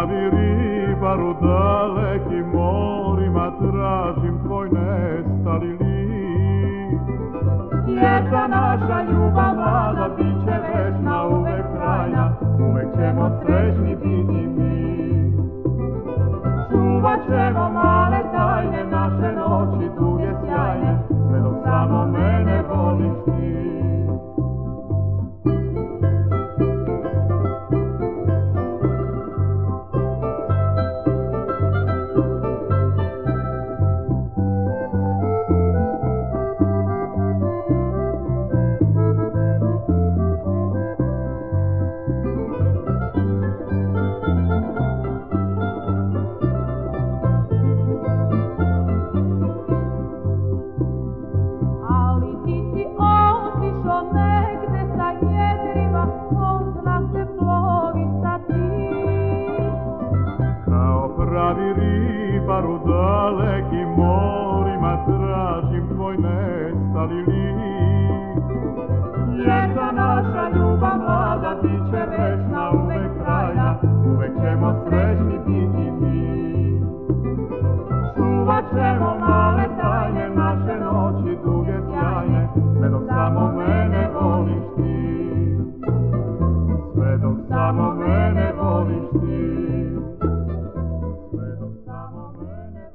pravi ribar u dalekim morima, tražim tvoj nestali lik. Jer ta naša ljubav mlada bit će večna, uvek trajna, uvek ćemo srećni biti mi. Čuvat ćemo male tajne, naše noći duge sjajne, sve dok samo mene voliš ti. Pravi ribar u dalekim morima, tražim tvoj nestali lik.